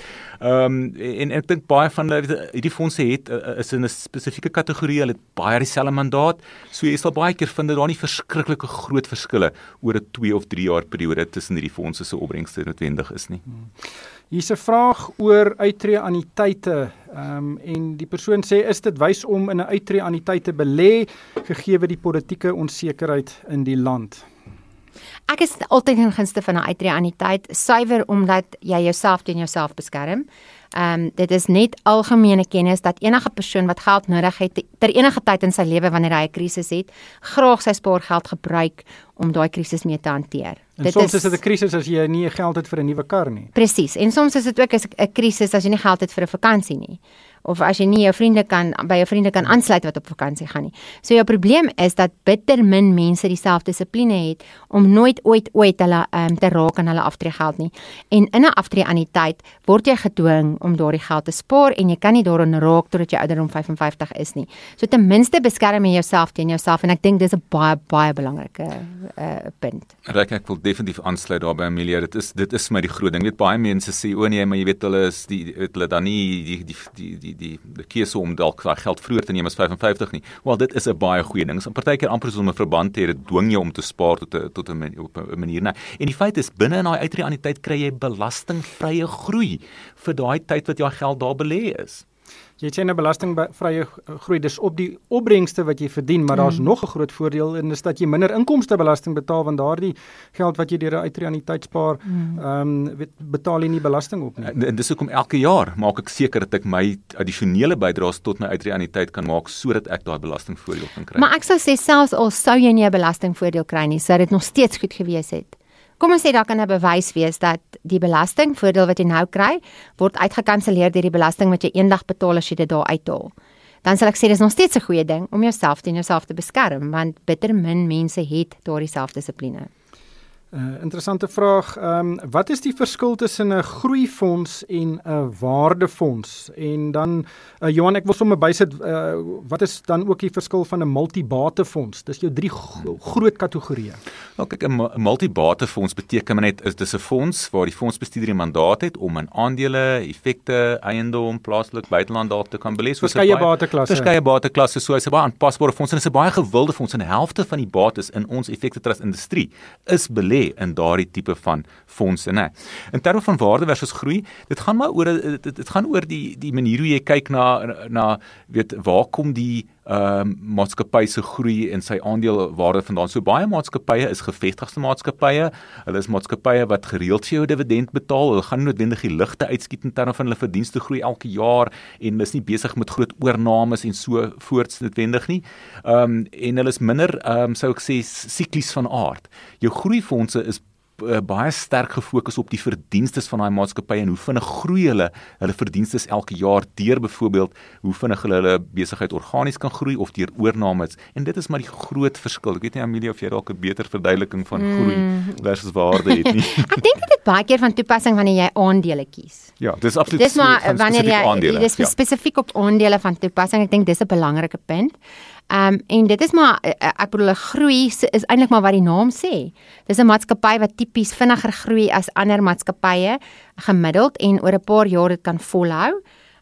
En ek dink baie van hierdie fondse is in 'n spesifieke kategorie, hulle het baie dieselfde mandaat. So jy sal baie keer vind dat daar nie verskriklike groot verskille oor 'n 2 of 3 jaar periode tussen hierdie fondse se opbrengste noodwendig is nie. Hier's 'n vraag oor uittreeanniteite en die persoon sê, is dit wys om in 'n uittreeanniteit te belê gegee die politieke onsekerheid in die land? Ek is altyd in gunste van 'n uittreeanniteit, suiwer omdat jy jouself teen jouself beskerm. Dit is net algemene kennis dat enige persoon wat geld nodig het ter enige tyd in sy lewe wanneer hy 'n krisis het, graag sy spaargeld gebruik om daai krisis mee te hanteer. En soms is dit 'n krisis as jy nie geld het vir 'n nuwe kar nie. Presies, en soms is dit ook 'n krisis as jy nie geld het vir 'n vakansie nie. of as jy nie by jou vriende kan aansluit wat op vakansie gaan nie. So jou probleem is dat bitter min mense die selfdissipline het om nooit ooit hulle te raak aan hulle aftreegeld nie. En in 'n aftreeanniteit word jy gedwing om daardie geld te spaar en jy kan nie daaraan raak totdat jy ouderdom 55 is nie. So ten minste beskerm jy jouself teen jouself en ek dink dis 'n baie belangrike punt. Ek wil definitief aansluit daarby, Amelia. Dit is my die groot ding. Weet baie mense sê nee, maar jy weet hulle dan nie die keuse om dalk daai geld vroeër te neem as 55 nie. Wel, dit is 'n baie goeie ding. So partykeer amper soos om 'n verband te hê, dit dwing jou om te spaar tot 'n manier. Nou, en die feit is binne in daai uitreanniteit kry jy belastingvrye groei vir daai tyd wat jou geld daar belê is. Jy sê 'n belastingvrye groei, dis op die opbrengste wat jy verdien, maar daar's nog 'n groot voordeel en dis dat jy minder inkomstebelasting betaal want daardie geld wat jy deur 'n uitreanniteit spaar, betaal jy nie belasting op nie. En dis hoekom elke jaar maak ek seker dat ek my addisionele bydraes tot my uitreanniteit kan maak sodat ek daai belastingvoordeel kan kry. Maar ek sou sê selfs al sou jy nie 'n belastingvoordeel kry nie, sou dit nog steeds goed gewees het. Kom ons sê daar kan 'n bewys wees dat die belastingvoordeel wat jy nou kry, word uitgekanselleer deur die belasting wat jy eendag betaal as jy dit daar uithaal. Dan sal ek sê dis nog steeds 'n goeie ding om jouself teen jouself te beskerm, want bitter min mense het daardie selfdissipline. Interessante vraag. Wat is die verskil tussen 'n groeifonds en 'n waardefonds? En dan, Johan, ek wil sommer bysit, wat is dan ook die verskil van 'n multibatefonds? Dis jou 3 groot kategorieë. Nou kyk, 'n multibatefonds beteken net is dis 'n fonds waar die fondsbestuurder 'n mandaat het om in aandele, effekte, eiendom, plaaslik, buiteland dalk te kan belê. Verskeie bateklasse, so is 'n baie aanpasbare fonds en is 'n baie gewilde fonds en 'n helfte van die bates in ons effekte trust industrie is belê in daardie tipe van fondse, né? In terme van waarde versus groei, dit gaan maar oor die manier hoe jy kyk na weet waar kom die maatskappy se groei en sy aandelewaarde vandaan. So baie maatskappye is gevestigde maatskappye. Hulle is maatskappye wat gereeld vir jou dividend betaal. Hulle gaan noodwendig die ligte uitskiet in terme van hulle verdienste groei elke jaar en hulle is nie besig met groot oornames en so voorts noodwendig nie. En hulle is minder sou ek sê siklies van aard. Jou groeifondse is baie sterk gefokus op die verdienstes van daai maatskappye en hoe vinnig groei hulle verdienstes elke jaar deur byvoorbeeld hoe vinnig hulle besigheid organies kan groei of deur oornames. En dit is maar die groot verskil. Ek weet nie, Amelia, of jy dalk 'n beter verduideliking van groei versus waarde het nie. Ek dink dit is baie keer van toepassing wanneer jy aandele kies. Ja, dis absoluut. Dis maar wanneer jy dis spesifiek op aandele van toepassing. Ek dink dis 'n belangrike punt. En dit is maar, ek bedoel, groei is eintlik maar wat die naam sê. Dis 'n maatskappy wat tipies vinniger groei as ander maatskappye gemiddeld en oor 'n paar jaar dit kan volhou.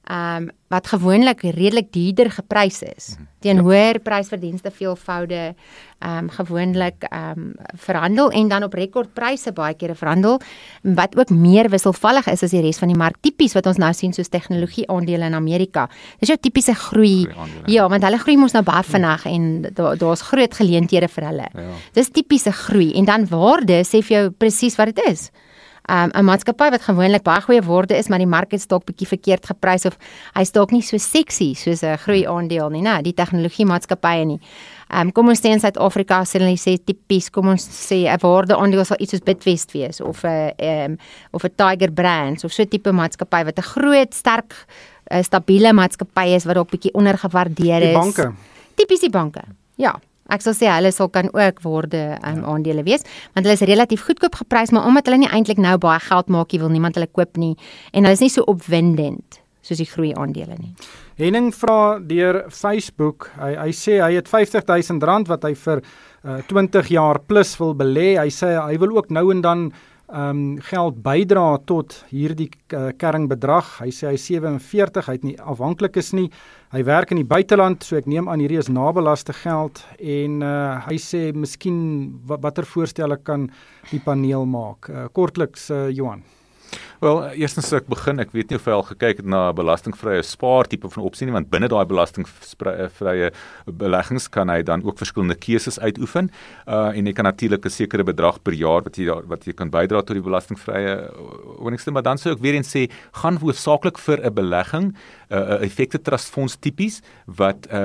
Wat gewoonlik redelik duurder geprys is. Teen hoër prysverdienste veelvoude gewoonlik verhandel en dan op rekordpryse baie kere verhandel wat ook meer wisselvallig is as die res van die mark. Tipies wat ons nou sien soos tegnologie aandele in Amerika. Dis jou tipiese groei. Ja, want hulle groei mos nou baie vinnig en daar's groot geleenthede vir hulle. Ja. Dis tipiese groei en dan waarde sê vir jou presies wat dit is. 'n maatskappy wat gewoonlik baie goeie waarde is, maar die mark het dalk bietjie verkeerd geprys of hy's dalk nie so sexy soos 'n groeiaandeel nie, né? Die tegnologie maatskappye nie. Kom ons sê in Suid-Afrika sê hulle sê tipies, kom ons sê 'n waardeaandeel sal iets soos Bidvest wees of 'n Tiger Brands of so 'n tipe maatskappy wat 'n groot, sterk, stabiele maatskappy is wat dalk bietjie ondergewaardeer is. Die banke. Tipies die banke. Ja. Ek sal sê hulle kan ook waarde aandele wees, want hulle is relatief goedkoop geprys, maar omdat hulle nie eintlik nou baie geld maak nie, wil niemand hulle koop nie en hulle is nie so opwindend soos die groei aandele nie. Henning vra deur Facebook, hy sê hy het R50,000 wat hy vir 20 jaar plus wil belê. Hy sê hy wil ook nou en dan geld bydra tot hierdie kernbedrag. Hy sê hy is 47, hy het nie afhanklik is nie. Hy werk in die buiteland, so ek neem aan hierdie is nabelaste geld en hy sê miskien watter voorstelle kan die paneel maak. Kortliks, Johan. Wel, eerstens ek begin, ek weet nie of hy al gekyk het na belastingvrye spaar tipe van opsie nie, want binne daai belastingvrye beleggings kan hy dan ook verskillende keuses uitoefen en jy kan natuurlik 'n sekere bedrag per jaar wat jy kan bydra tot die belastingvrye opbrengste, maar dan sou ek weer eens sê, gaan hoofsaaklik vir 'n belegging, 'n effekte trust fonds tipies wat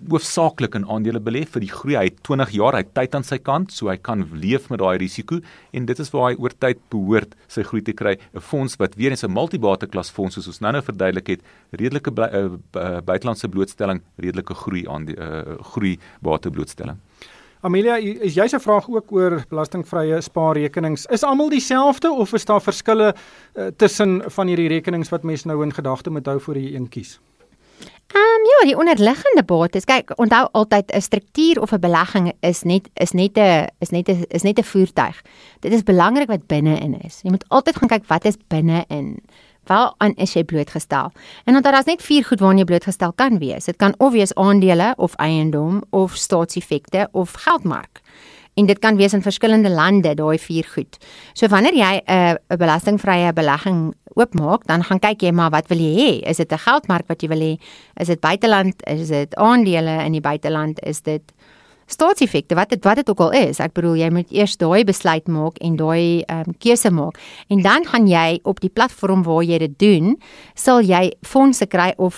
hoofsaaklik in aandele belê vir die groei. Hy het 20 jaar, hy het tyd aan sy kant, so hy kan leef met daai risiko en dit is waar hy oor tyd behoort sy groei te kry. 'n Fonds wat weer eens 'n multibate klas fonds soos ons nou verduidelik het, redelike buitelandse blootstelling, redelike groei bate blootstelling. Amelia, is jy se vraag ook oor belastingvrye spaarrekenings? Is almal dieselfde of is daar verskille tussen van hierdie rekenings wat mense nou in gedagte moet hou voor jy een kies? Ja, die onderliggende bates. Kyk, onthou altyd 'n struktuur of 'n belegging is net 'n voertuig. Dit is belangrik wat binne-in is. Jy moet altyd gaan kyk wat is binne-in. Waaraan is jy blootgestel? En onthou daar's net 4 goed waaraan jy blootgestel kan wees. Dit kan of wees aandele of eiendom of staatseffekte of geldmark. En dit kan wees in verskillende lande, daai 4 goed. So wanneer jy 'n belastingvrye belegging oopmaak, dan gaan kyk jy maar wat wil jy hê? Is dit 'n geldmark wat jy wil hê? Is dit buiteland? Is dit aandele in die buiteland? Is dit staatseffekte? Wat dit ook al is. Ek bedoel, jy moet eers daai besluit maak en daai keuse maak. En dan gaan jy op die platform waar jy dit doen, sal jy fondse kry of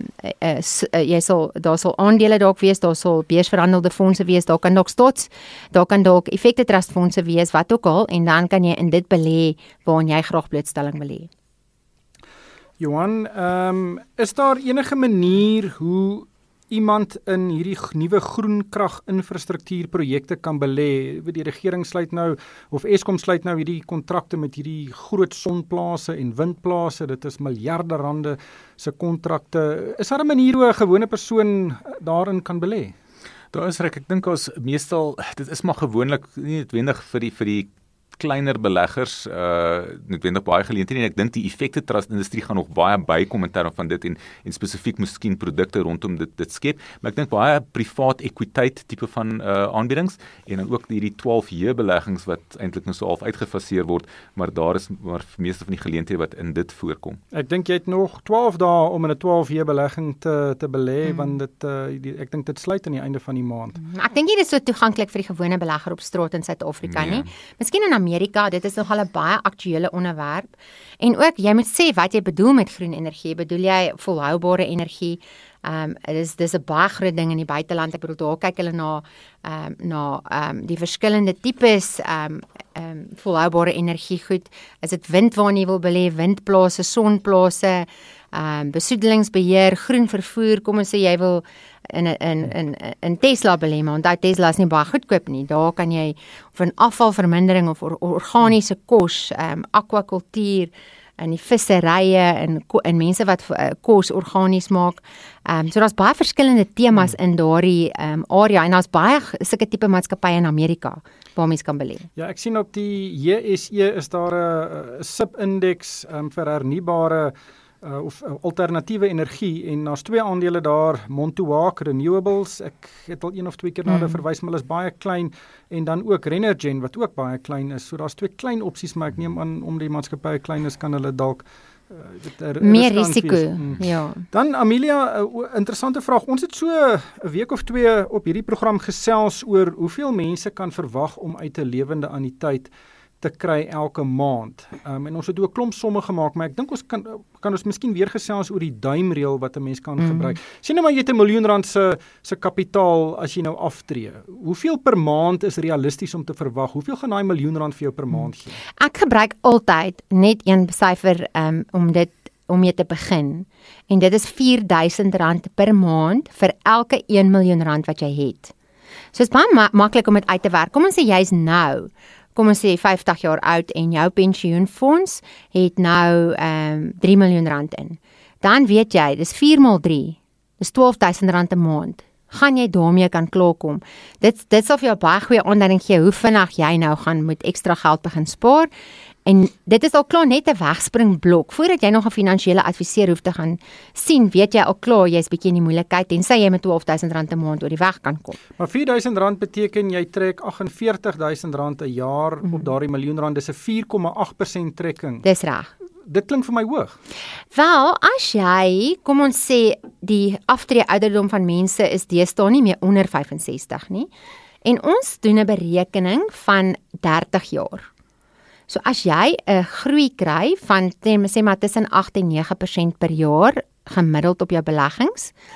daar sal aandele dalk wees, daar sal beursverhandelde fondse wees, daar kan dalk effekte trust fondse wees, wat ook al, en dan kan jy in dit belê waarin jy graag blootstelling wil hê. Johan, is daar enige manier hoe iemand in hierdie nuwe groenkrag-infrastruktuurprojekte kan belê? Die regering sluit nou, of Eskom sluit nou hierdie kontrakte met hierdie groot sonplase en windplase, dit is miljarde rande se kontrakte. Is daar 'n manier hoe 'n gewone persoon daarin kan belê? Daar is ek dink ons meestal, dit is maar gewoonlik nie noodwendig vir die kleiner beleggers noodwendig baie geleenthede, en ek dink die effekte trust industrie gaan nog baie bykom in terme van dit en spesifiek miskien produkte rondom dit skep, maar ek dink baie privaat ekwiteit tipe van aanbiedings en dan ook hierdie 12J beleggings wat eintlik nou so half uitgefaseer word, maar daar is maar meeste van die geleenthede wat in dit voorkom. Ek dink jy het nog 12 dae om in 'n 12J belegging te belê, want ek dink dit sluit aan die einde van die maand. Ek dink dit is so toeganklik vir die gewone belegger op straat in Suid-Afrika nie. Miskien in Amerika, dit is nogal 'n baie aktuele onderwerp. En ook, jy moet sê wat jy bedoel met groen energie. Bedoel jy volhoubare energie? Dis 'n baie groot ding in die buiteland. Ek bedoel, daar kyk hulle na die verskillende tipes volhoubare energie goed. Is dit wind waarin jy wil belê, windplase, sonplase, besoedelingsbeheer, groen vervoer, kom ons sê jy wil in Tesla belê, maar onthou Tesla is nie baie goedkoop nie. Daar kan jy van afvalvermindering of organiese kos, aquakultuur, en die visserye en mense wat kos organies maak. So daar's baie verskillende temas in daardie area en daar's baie sulke tipe maatskappye in Amerika waar mens kan belê. Ja, ek sien op die JSE is daar 'n sub-indeks vir hernubare of alternatiewe energie en daar's 2 aandele daar, Montuwak Renewables, ek het al 1 of 2 keer na hulle verwys, maar hulle is baie klein, en dan ook Renergen wat ook baie klein is, so daar's 2 klein opsies, maar ek neem aan om die maatskappye klein is, kan hulle dalk meer risiko. Ja. Dan Amelia, interessante vraag, ons het so 'n week of 2 op hierdie program gesels oor hoeveel mense kan verwag om uit 'n lewende anniteit te kry elke maand. En ons het ook 'n klomp somme gemaak, maar ek dink ons kan ons miskien weer gesels oor die duimreël wat 'n mens kan gebruik. Sien nou maar jy het R1 miljoen se kapitaal as jy nou aftree. Hoeveel per maand is realisties om te verwag? Hoeveel gaan daai R1 miljoen vir jou per maand gee? Ek gebruik altyd net een syfer om mee te begin. En dit is R4,000 per maand vir elke R1 miljoen wat jy het. So is baie maklik om dit uit te werk. Kom ons sê jy's nou kom ons sê 50 jaar oud en jou pensioenfonds het nou R3 miljoen in. Dan weet jy, dis 4 maal 3, dis R12,000 'n maand. Gaan jy daarmee kan klaarkom. Dit sal vir jou baie goeie aanduiding gee hoe vinnig jy nou gaan moet ekstra geld begin spaar. En dit is al klaar net 'n wegspringblok. Voordat jy nog 'n finansiële adviseur hoef te gaan sien, weet jy al klaar jy's bietjie in die moeilikheid en sê jy met R12,000 'n maand oor die weg kan kom. Maar R4,000 beteken jy trek R48,000 'n jaar op daardie R1 miljoen, dis 'n 4,8% trekking. Dis reg. Dit klink vir my hoog. Wel, as jy, kom ons sê, die aftree ouderdom van mense is deesdae nie meer onder 65 nie. En ons doen 'n berekening van 30 jaar. So as jy 'n groei kry van sê maar tussen 8 en 9% per jaar gemiddeld op jou beleggings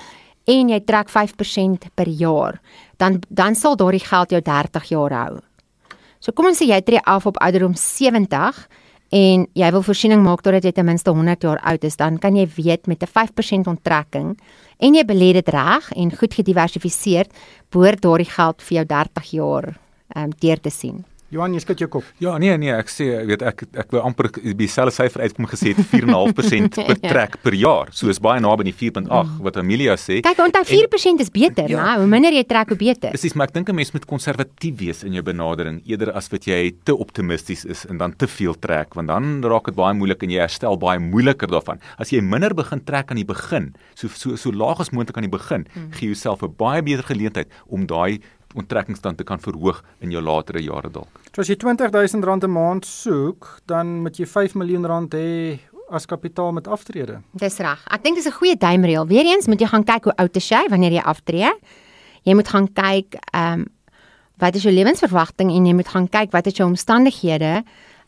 en jy trek 5% per jaar, dan sal daardie geld jou 30 jaar hou. So kom ons sê jy tree af op ouderdom 70 en jy wil voorsiening maak totdat jy ten minste 100 jaar oud is, dan kan jy weet met 'n 5% onttrekking en jy belê dit reg en goed gediversifiseer, behoort daardie geld vir jou 30 jaar deur te sien. Johan, jy skud jou kop. Ja, nee, ek sê, weet ek wou amper dieselfde syfer uitkom gesê het 4,5% per trek per jaar. So is baie naby die 4,8 wat Amelia sê. Kyk, onthou 4% is beter, Ja. hoe minder jy trek, hoe beter. Presies, maar ek dink 'n mens moet konservatief wees in jou benadering eerder as wat jy te optimisties is en dan te veel trek, want dan raak dit baie moeilik en jy herstel baie moeiliker daarvan. As jy minder begin trek aan die begin, so laag as moontlik aan die begin, gee jouself 'n baie beter geleentheid om daai onttrekkingsstand te kan verhoog in jou latere jare dalk. So as jy R20,000 'n maand soek, dan moet jy R5 miljoen hê as kapitaal met aftrede. Dis reg. Ek dink dis 'n goeie duimreël. Weereens moet jy gaan kyk hoe oud is jy wanneer jy aftree. Jy moet gaan kyk wat is jou lewensverwagting en jy moet gaan kyk wat is jou omstandighede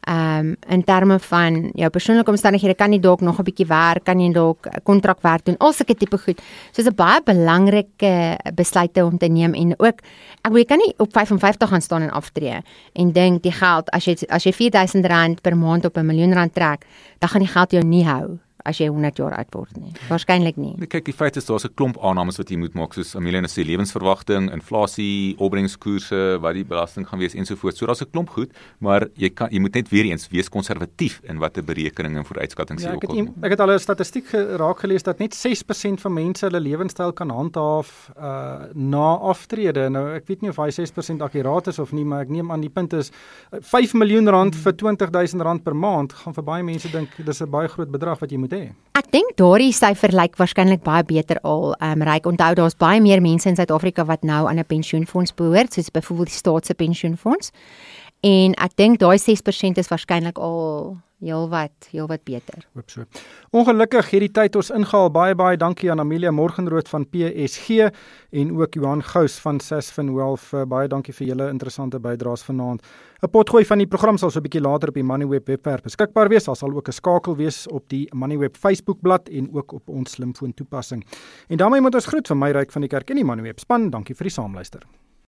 in terme van jou persoonlike omstandighede, kan jy dalk nog 'n bietjie werk, kan jy dalk kontrakwerk doen, al sulke tipe goed. So dis 'n baie belangrike besluite om te neem en ook jy kan nie op 55 gaan staan en aftree en dink die geld as jy R4,000 per maand op R1 miljoen trek, dan gaan die geld jou nie hou as jy 100 jaar oud word nie. Waarskynlik nie. Kyk, die feit is daar's 'n klomp aannames wat jy moet maak, soos Amelia sê, lewensverwagting, inflasie, opbrengskoerse, wat die belasting gaan wees ensovoorts. So daar's 'n klomp goed, maar jy moet net weer eens wees konservatief in watter berekeninge en vooruitskattings jy opkom. Ek het al 'n statistiek raak gelees dat net 6% van mense hulle lewenstyl kan handhaaf na aftrede. Nou ek weet nie of hy 6% akkuraat is of nie, maar ek neem aan die punt is R5 miljoen vir R20,000 per maand gaan vir baie mense dink dis 'n baie groot bedrag wat jy moet hê. Ek dink daardie syfer lyk waarskynlik baie beter al. Ryk, onthou daar's baie meer mense in Suid-Afrika wat nou aan 'n pensioenfonds behoort, soos byvoorbeeld die staat se pensioenfonds. En ek dink daai 6% is waarskynlik al heelwat beter. Hoop so. Ongelukkig het die tyd ons ingehaal. Baie dankie aan Amelia Morgenrood van PSG en ook Johan Gous van Sasfin Wealth. Baie dankie vir julle interessante bydraes vanaand. 'n Potgooi van die program sal so 'n bietjie later op die Moneyweb webwerf beskikbaar wees. Daar sal ook 'n skakel wees op die Moneyweb Facebookblad en ook op ons slimfoon toepassing. En daarmee moet ons groet van my Ryk van die Kerk en die Moneyweb span. Dankie vir die saamluister.